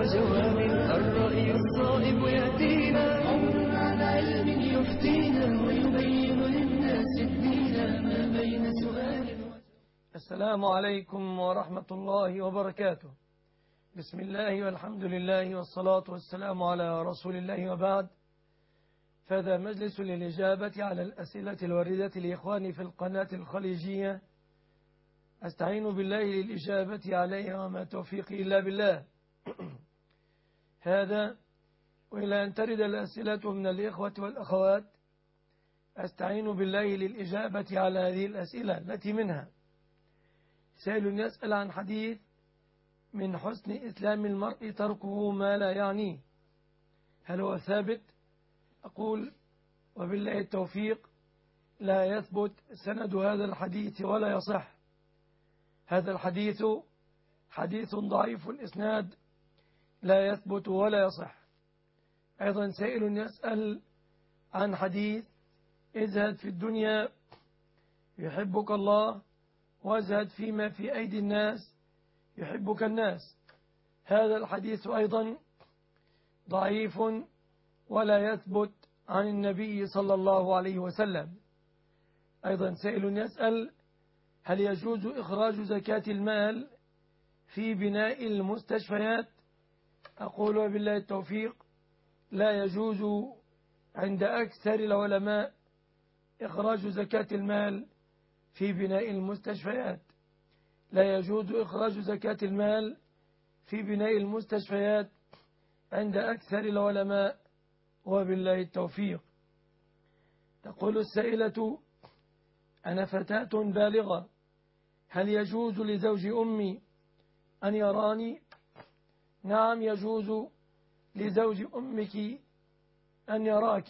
وجواب الرأي الصائب يأتينا عمر على علم يفتينا ويبين للناس الدين ما بين سؤال. السلام عليكم ورحمة الله وبركاته. بسم الله والحمد لله والصلاة والسلام على رسول الله وبعد. فهذا مجلس للإجابة على الأسئلة الواردة لإخواني في القناة الخليجية، أستعين بالله للإجابة عليها وما توفيقي إلا بالله. هذا وإلى أن ترد الأسئلة من الإخوة والأخوات أستعين بالله للإجابة على هذه الأسئلة التي منها سائل يسأل عن حديث: من حسن إسلام المرء تركه ما لا يعنيه، هل هو ثابت؟ أقول وبالله التوفيق لا يثبت سند هذا الحديث ولا يصح. هذا الحديث حديث ضعيف الإسناد لا يثبت ولا يصح. أيضا سائل يسأل عن حديث: ازهد في الدنيا يحبك الله وازهد فيما في أيدي الناس يحبك الناس. هذا الحديث أيضا ضعيف ولا يثبت عن النبي صلى الله عليه وسلم. أيضا سائل يسأل: هل يجوز إخراج زكاة المال في بناء المستشفيات؟ أقول وبالله التوفيق لا يجوز عند أكثر العلماء إخراج زكاة المال في بناء المستشفيات. لا يجوز إخراج زكاة المال في بناء المستشفيات عند أكثر العلماء وبالله التوفيق. تقول السائلة: أنا فتاة بالغة، هل يجوز لزوج أمي أن يراني؟ نعم، يجوز لزوج أمك أن يراك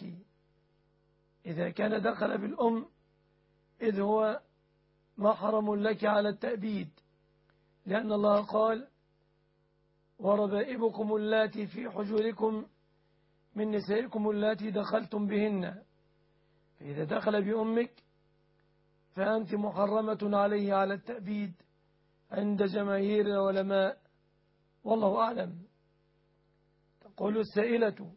إذا كان دخل بالأم، إذ هو محرم لك على التأبيد، لأن الله قال: وربائبكم اللاتي في حجوركم من نسائكم اللاتي دخلتم بهن. فإذا دخل بأمك فأنت محرمة عليه على التأبيد عند جماهير العلماء، والله أعلم. تقول السائلة: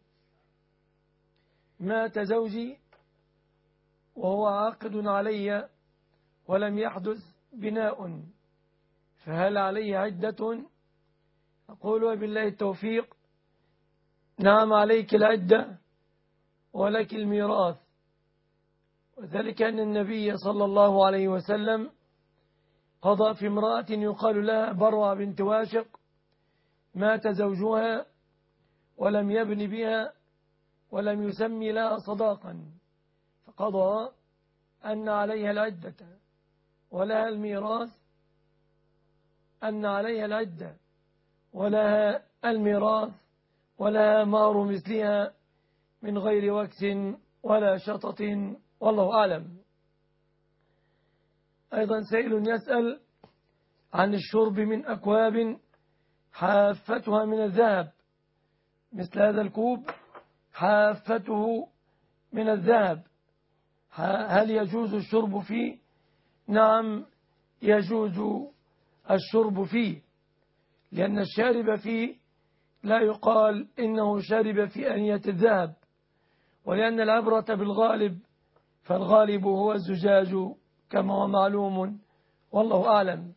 مات زوجي وهو عاقد علي ولم يحدث بناء، فهل عليه عدة؟ أقول وبالله التوفيق نعم، عليك العدة ولك الميراث، وذلك أن النبي صلى الله عليه وسلم قضى في امرأة يقال لها بروع بنت واشق، مات زوجها ولم يبن بها ولم يسمي لها صداقا، فقضى أن عليها العدة ولها الميراث، أن عليها العدة ولها الميراث ولها مهر مثلها من غير وكس ولا شطط، والله أعلم. أيضا سائل يسأل عن الشرب من أكواب حافتها من الذهب، مثل هذا الكوب حافته من الذهب، هل يجوز الشرب فيه؟ نعم، يجوز الشرب فيه، لأن الشارب فيه لا يقال إنه شارب في آنية الذهب، ولأن العبرة بالغالب، فالغالب هو الزجاج كما هو معلوم، والله أعلم.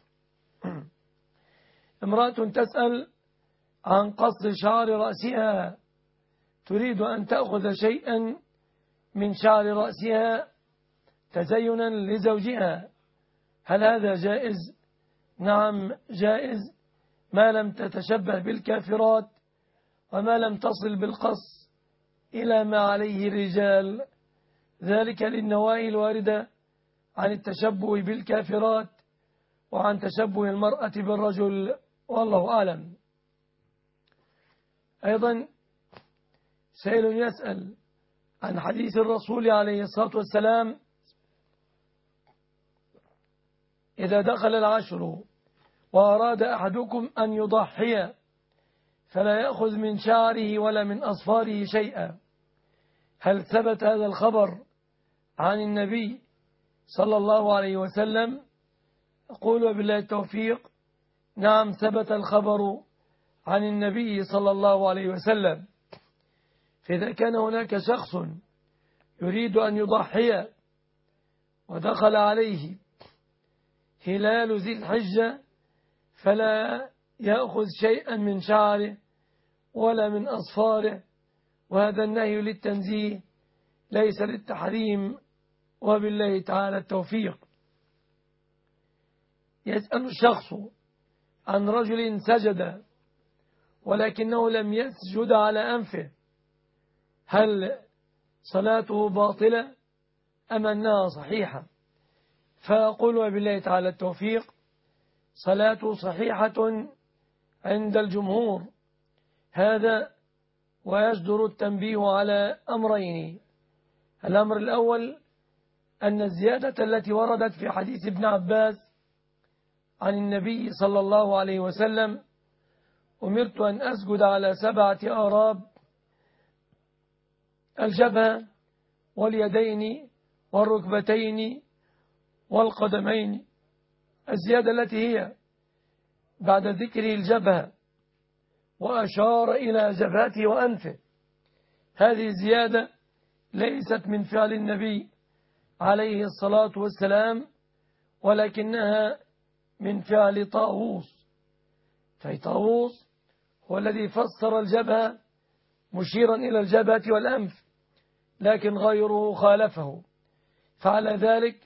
امرأة تسأل عن قص شعر رأسها، تريد أن تأخذ شيئا من شعر رأسها تزينا لزوجها، هل هذا جائز؟ نعم جائز، ما لم تتشبه بالكافرات وما لم تصل بالقص إلى ما عليه الرجال، ذلك للنواهي الواردة عن التشبه بالكافرات وعن تشبه المرأة بالرجل، والله أعلم. أيضا سائل يسأل عن حديث الرسول عليه الصلاة والسلام: إذا دخل العشر وأراد أحدكم أن يضحي فلا يأخذ من شعره ولا من أصفاره شيئا، هل ثبت هذا الخبر عن النبي صلى الله عليه وسلم؟ أقول وبالله التوفيق نعم، ثبت الخبر عن النبي صلى الله عليه وسلم. فإذا كان هناك شخص يريد أن يضحي ودخل عليه هلال ذي الحجة فلا يأخذ شيئا من شعره ولا من أصفاره، وهذا النهي للتنزيه ليس للتحريم، وبالله تعالى التوفيق. يسأل الشخص عن رجل سجد ولكنه لم يسجد على أنفه، هل صلاته باطلة أم أنها صحيحة؟ فأقول وبالله تعالى التوفيق صلاته صحيحة عند الجمهور. هذا ويجدر التنبيه على أمرين. الأمر الأول أن الزيادة التي وردت في حديث ابن عباس عن النبي صلى الله عليه وسلم أمرت أن أسجد على 7 آراب: الجبهة واليدين والركبتين والقدمين. الزيادة التي هي بعد ذكر الجبهة وأشار إلى جبهته وأنفه، هذه الزيادة ليست من فعل النبي عليه الصلاة والسلام، ولكنها من فعل طاووس. فطاووس هو الذي فسر الجبهة مشيرا إلى الجبهة والأنف، لكن غيره خالفه. فعلى ذلك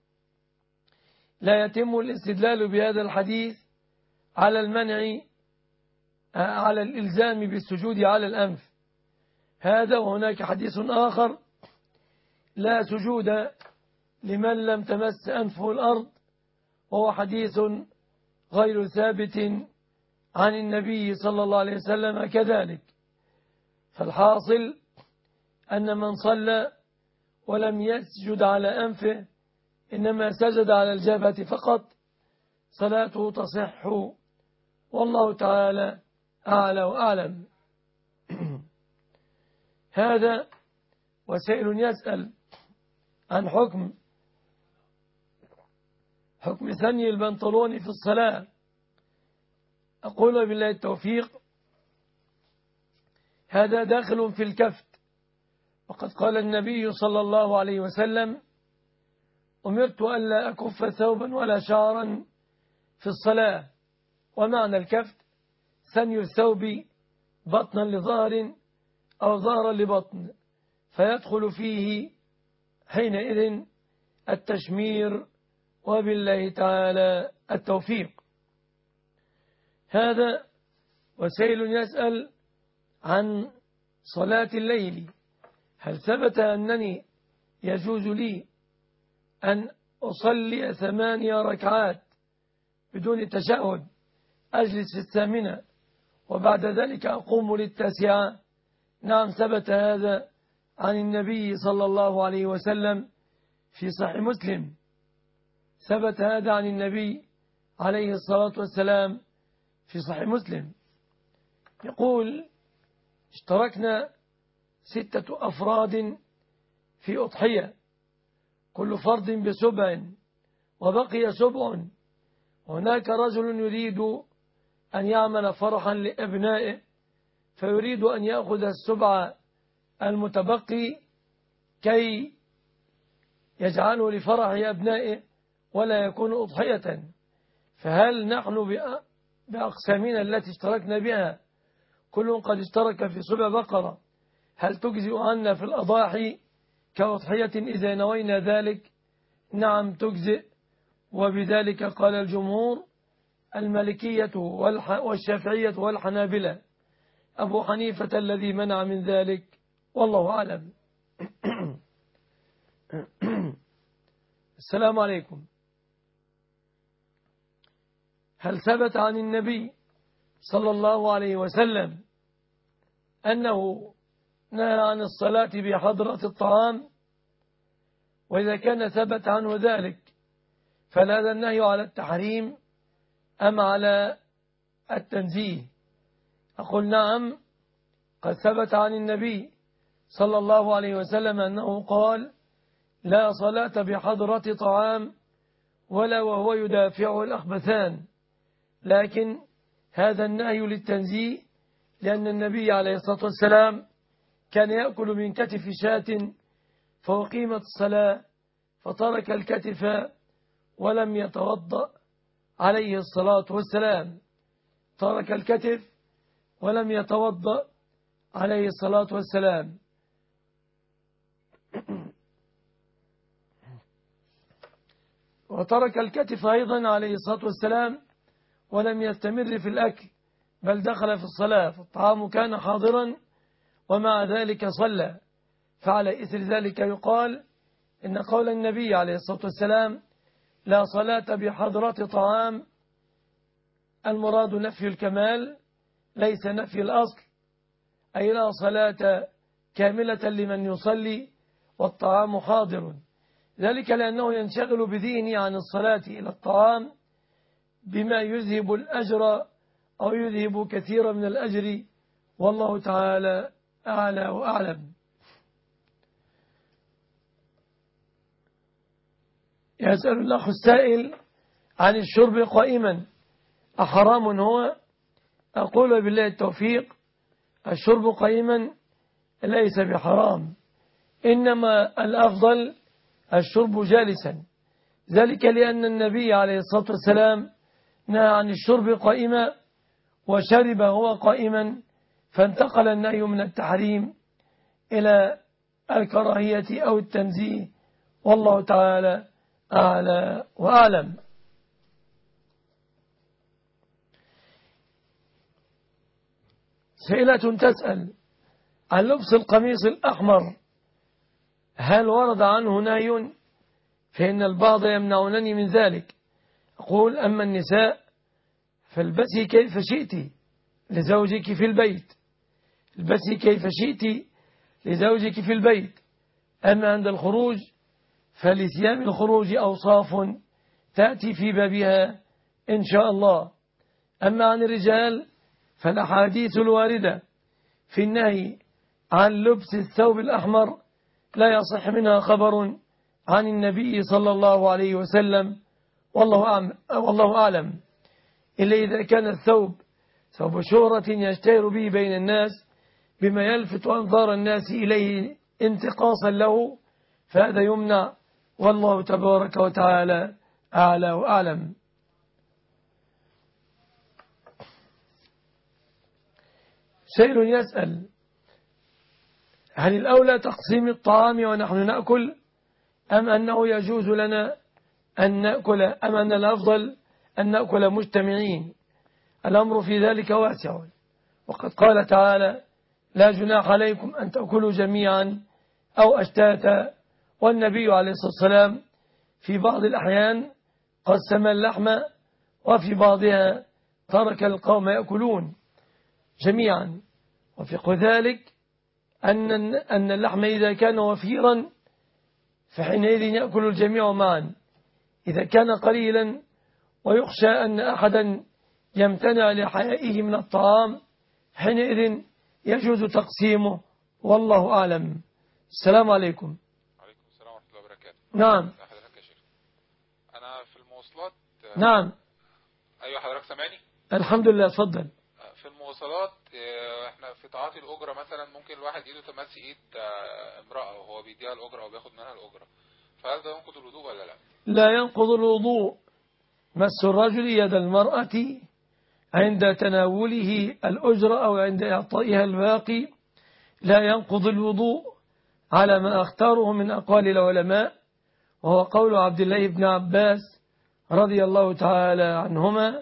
لا يتم الاستدلال بهذا الحديث على المنع على الإلزام بالسجود على الأنف. هذا وهناك حديث آخر: لا سجود لمن لم تمس أنفه الأرض، وهو حديث غير ثابت عن النبي صلى الله عليه وسلم كذلك. فالحاصل أن من صلى ولم يسجد على أنفه إنما سجد على الجبهة فقط صلاته تصح، والله تعالى أعلى وأعلم. هذا وسائل يسأل عن حكم ثني البنطلون في الصلاة. أقول بالله التوفيق هذا داخل في الكفت، وقد قال النبي صلى الله عليه وسلم: أمرت ألا أكف ثوبا ولا شعرا في الصلاة. ومعنى الكفت ثني الثوب بطنا لظهر أو ظهرا لبطن، فيدخل فيه حينئذ التشمير، وبالله تعالى التوفيق. هذا وسائل يسأل عن صلاة الليل: هل ثبت أنني يجوز لي أن أصلي 8 ركعات بدون تشهد، أجلس في 8 وبعد ذلك أقوم لل9؟ نعم، ثبت هذا عن النبي صلى الله عليه وسلم في صحيح مسلم. ثبت هذا عن النبي عليه الصلاة والسلام في صحيح مسلم. يقول: اشتركنا 6 أفراد في أضحية، كل فرد ب7 وبقي 7. هناك رجل يريد أن يعمل فرحا لأبنائه، فيريد أن يأخذ 7 المتبقي كي يجعله لفرح أبنائه ولا يكون أضحية. فهل نحن بأقسامنا التي اشتركنا بها كل قد اشترك في 7 بقرة، هل تجزئ عنا في الأضاحي كأضحية إذا نوينا ذلك؟ نعم تجزئ، وبذلك قال الجمهور: المالكية والشافعية والحنابلة. أبو حنيفة الذي منع من ذلك، والله أعلم. السلام عليكم. هل ثبت عن النبي صلى الله عليه وسلم أنه نهى عن الصلاة بحضرة الطعام؟ وإذا كان ثبت عنه ذلك فهذا النهي على التحريم أم على التنزيه؟ أقول نعم، قد ثبت عن النبي صلى الله عليه وسلم أنه قال: لا صلاة بحضرة طعام ولا وهو يدافعه الأخبثان. لكن هذا النهي للتنزيه، لأن النبي عليه الصلاة والسلام كان يأكل من كتف شاة فأقيمت الصلاة فترك الكتف ولم يتوضأ عليه الصلاة والسلام، ترك الكتف ولم يتوضأ عليه الصلاة والسلام. وترك الكتف أيضا عليه الصلاة والسلام ولم يستمر في الأكل، بل دخل في الصلاة، فالطعام كان حاضرا ومع ذلك صلى. فعلى إثر ذلك يقال إن قول النبي عليه الصلاة والسلام لا صلاة بحضرة طعام، المراد نفي الكمال ليس نفي الأصل، أي لا صلاة كاملة لمن يصلي والطعام حاضر، ذلك لأنه ينشغل بذهنه عن الصلاة إلى الطعام بما يذهب الأجر أو يذهب كثيرا من الأجر، والله تعالى أعلى وأعلم. يسأل الأخ السائل عن الشرب قائما أحرام هو؟ أقول بالله التوفيق، الشرب قائما ليس بحرام، إنما الأفضل الشرب جالسا، ذلك لأن النبي عليه الصلاة والسلام نهى عن الشرب قائما وشرب هو قائما، فانتقل النهي من التحريم إلى الكراهية أو التنزيه، والله تعالى أعلى وأعلم. سائلة تسأل عن لبس القميص الأحمر، هل ورد عنه نهي؟ فإن البعض يمنعونني من ذلك. أقول أما النساء فالبسي كيف شئت لزوجك في البيت، البسي كيف شئت لزوجك في البيت، أما عند الخروج فلثياب الخروج أوصاف تأتي في بابها إن شاء الله. أما عن الرجال فالأحاديث الواردة في النهي عن لبس الثوب الأحمر لا يصح منها خبر عن النبي صلى الله عليه وسلم، والله أعلم، إلا إذا كان الثوب ثوب شهرة يشتهر به بين الناس بما يلفت أنظار الناس إليه انتقاصا له، فهذا يمنع، والله تبارك وتعالى أعلى وأعلم. سائل يسأل هل الأولى تقسيم الطعام ونحن نأكل، أم أنه يجوز لنا أن نأكل، أم أن الأفضل أن نأكل مجتمعين؟ الأمر في ذلك واسع، وقد قال تعالى لا جناح عليكم أن تأكلوا جميعا أو أشتاتا، والنبي عليه الصلاة والسلام في بعض الأحيان قسم اللحم وفي بعضها ترك القوم يأكلون جميعا، وفق ذلك أن اللحم إذا كان وفيرا فحينئذ يأكل الجميع معا، إذا كان قليلا ويخشى أن أحدا يمتنع لحيائه من الطعام حينئذ يجوز تقسيمه، والله أعلم. السلام عليكم. عليكم السلام ورحمة الله وبركاته. نعم. حضرتك يا شيخ، أنا في المواصلات. نعم. أيوة حضرتك سامعني؟ الحمد لله، اتفضل. في المواصلات احنا في تعاطي الأجرة مثلا ممكن الواحد ايده تمسي ايد امرأة وهو بيديها الأجرة أو بياخد منها الأجرة، فهل ده ينقض الوضوء ولا لا؟ لا ينقض الوضوء. مس الرجل يد المرأة عند تناوله الأجرة أو عند إعطائها الباقي لا ينقض الوضوء على ما اختاره من أقوال العلماء، وهو قول عبد الله بن عباس رضي الله تعالى عنهما،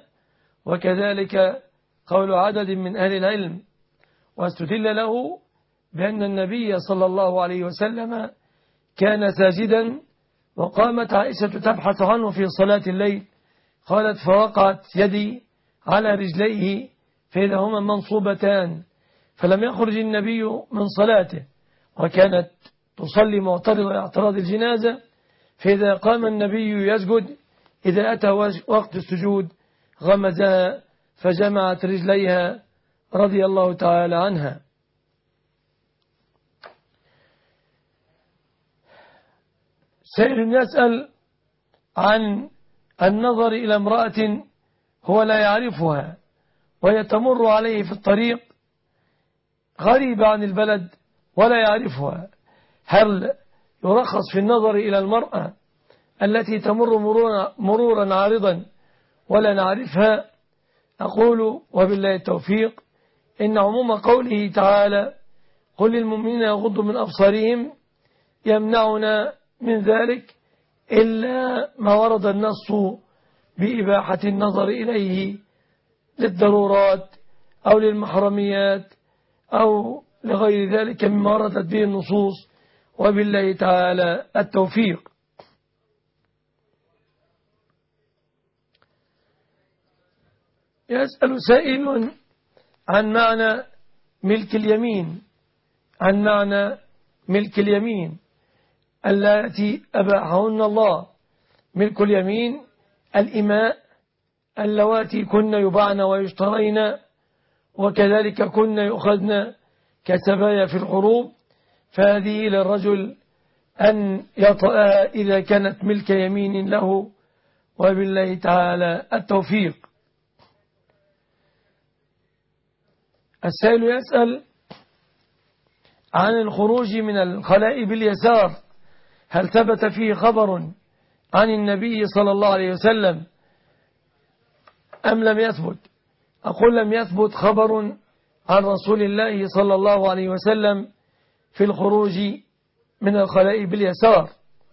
وكذلك قول عدد من أهل العلم، واستدل له بأن النبي صلى الله عليه وسلم كان ساجدا وقامت عائشة تبحث عنه في صلاة الليل، قالت فوقعت يدي على رجليه فإذا هما منصوبتان، فلم يخرج النبي من صلاته، وكانت تصلي معترضة اعتراض الجنازة، فإذا قام النبي يسجد إذا أتى وقت السجود غمزها فجمعت رجليها رضي الله تعالى عنها. سائل يسأل عن النظر إلى امرأة هو لا يعرفها وهي تمر عليه في الطريق غريبة عن البلد ولا يعرفها، هل يرخص في النظر إلى المرأة التي تمر مرورا عارضا ولا نعرفها؟ أقول وبالله التوفيق إن عموم قوله تعالى قل للمؤمنين يغضوا من أبصارهم يمنعنا من ذلك إلا ما ورد النص بإباحة النظر إليه للضرورات أو للمحرميات أو لغير ذلك مما وردت به النصوص، وبالله تعالى التوفيق. يسأل سائل عن معنى ملك اليمين، عن معنى ملك اليمين التي أباحهن الله. ملك اليمين الإماء اللواتي كن يباعن ويشترين وكذلك كن يؤخذن كسبايا في الحروب، فهذه للرجل أن يطأ إذا كانت ملك يمين له، وبالله تعالى التوفيق. السائل يسأل عن الخروج من الخلاء باليسار، هل ثبت فيه خبر عن النبي صلى الله عليه وسلم أم لم يثبت؟ أقول لم يثبت خبر عن رسول الله صلى الله عليه وسلم في الخروج من الخلاء باليسار.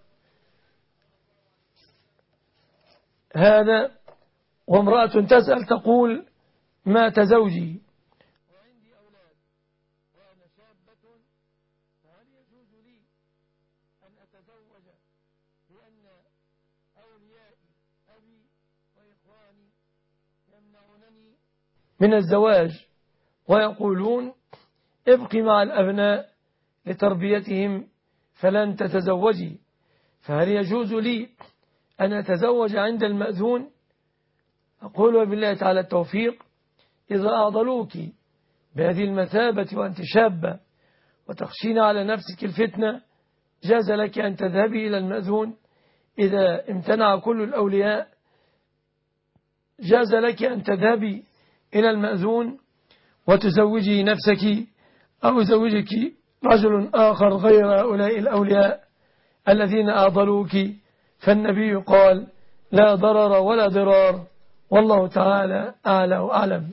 هذا وامرأة تسأل تقول مات زوجي وعندي أولاد وأنا شابة، فهل يجوز لي أن أتزوج لأن أوليائي أبي وإخواني يمنعونني من الزواج ويقولون ابق مع الأبناء لتربيتهم فلن تتزوجي، فهل يجوز لي أن أتزوج عند المأذون؟ أقول وبالله تعالى التوفيق إذا أعضلوك بهذه المثابة وأنت شابة وتخشين على نفسك الفتنة جاز لك أن تذهبي إلى المأذون. إذا امتنع كل الأولياء جاز لك أن تذهبي إلى المأذون وتزوجي نفسك أو يزوجك رجل آخر غير هؤلاء الأولياء الذين أعضلوك، فالنبي قال لا ضرر ولا ضرار، والله تعالى أعلى وأعلم.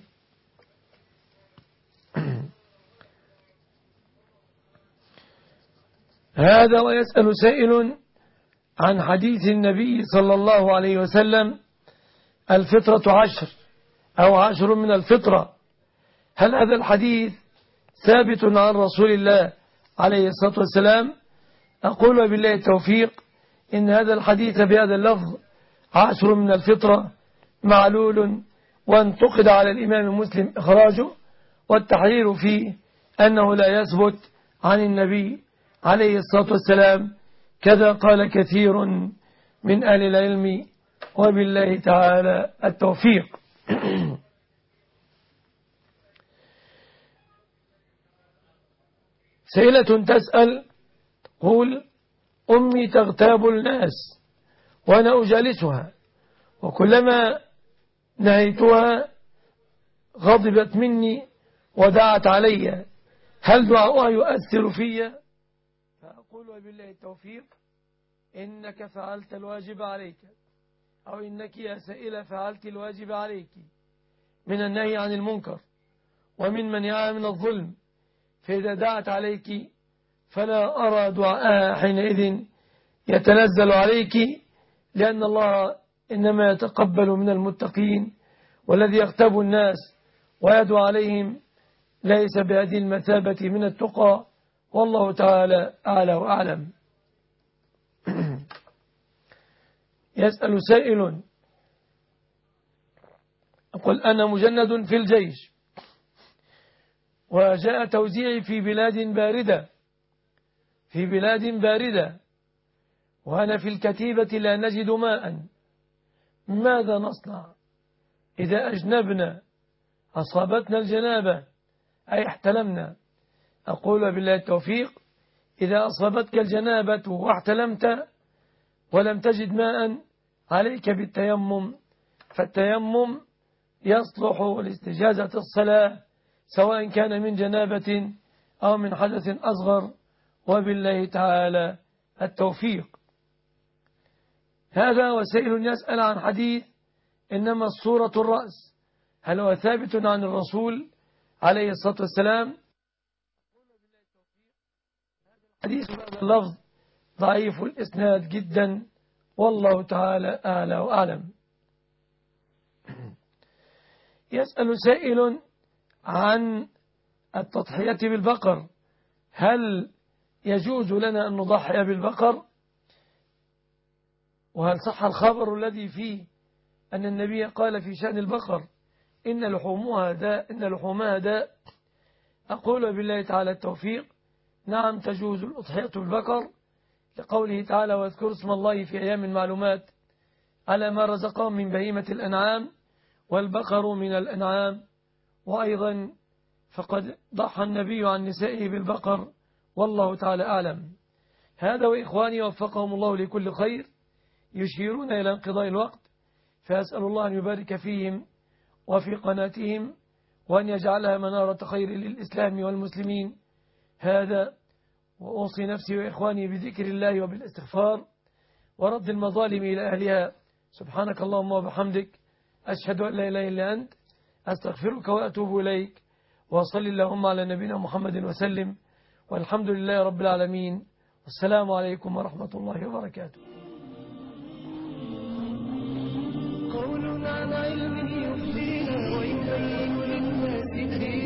هذا ويسأل سائل عن حديث النبي صلى الله عليه وسلم الفطرة 10 أو 10 من الفطرة، هل هذا الحديث ثابت عن رسول الله عليه الصلاة والسلام؟ أقول وبالله التوفيق إن هذا الحديث بهذا اللفظ 10 من الفطرة معلول، وانتقد على الإمام مسلم إخراجه والتحرير فيه أنه لا يثبت عن النبي عليه الصلاة والسلام، كذا قال كثير من أهل العلم، وبالله تعالى التوفيق. سائلة تسأل تقول أمي تغتاب الناس وأنا أجالسها، وكلما نهيتها غضبت مني ودعت علي، هل دعاؤها يؤثر في؟ فأقول وبالله التوفيق إنك فعلت الواجب عليك، أو إنك يا سائلة فعلت الواجب عليك من النهي عن المنكر ومن منعها من الظلم، فإذا دعت عليك فلا أرى دعاءها حينئذ يتنزل عليك، لأن الله إنما يتقبل من المتقين، والذي يغتاب الناس ويدعو عليهم ليس بهذه المثابة من التقى، والله تعالى أعلى وأعلم. يسأل سائل أقول أنا مجند في الجيش وجاء توزيعي في بلاد باردة وأنا في الكتيبة لا نجد ماء، ماذا نصنع إذا أجنبنا أصابتنا الجنابة أي احتلمنا؟ أقول بالله التوفيق إذا أصابتك الجنابة واحتلمت ولم تجد ماء عليك بالتيمم، فالتيمم يصلح لاستجازة الصلاة سواء كان من جنابة أو من حدث أصغر، وبالله تعالى التوفيق. هذا وسائل يسأل عن حديث إنما الصورة الرأس، هل هو ثابت عن الرسول عليه الصلاة والسلام؟ حديث هذا اللفظ ضعيف الإسناد جدا، والله تعالى أعلى وأعلم. يسأل سائل عن التضحية بالبقر، هل يجوز لنا أن نضحي بالبقر؟ وهل صح الخبر الذي فيه أن النبي قال في شأن البقر إن لحومها داء؟ أقول بالله تعالى التوفيق، نعم تجوز الأضحية بالبقر لقوله تعالى واذكروا اسم الله في أيام معلومات على ما رزقهم من بهيمة الأنعام، والبقر من الأنعام. وأيضا فقد ضحى النبي عن نسائه بالبقر، والله تعالى أعلم. هذا وإخواني وفقهم الله لكل خير يشيرون إلى انقضاء الوقت، فأسأل الله أن يبارك فيهم وفي قناتهم، وأن يجعلها منارة خير للإسلام والمسلمين. هذا وأوصي نفسي وإخواني بذكر الله وبالاستغفار ورد المظالم إلى أهلها. سبحانك اللهم وبحمدك، أشهد أن لا إله إلا أنت، أستغفرك وأتوب إليك، وصل اللهم على نبينا محمد وسلم، والحمد لله رب العالمين، والسلام عليكم ورحمة الله وبركاته. قول عن علم يفضينا ويبين للناس الدين.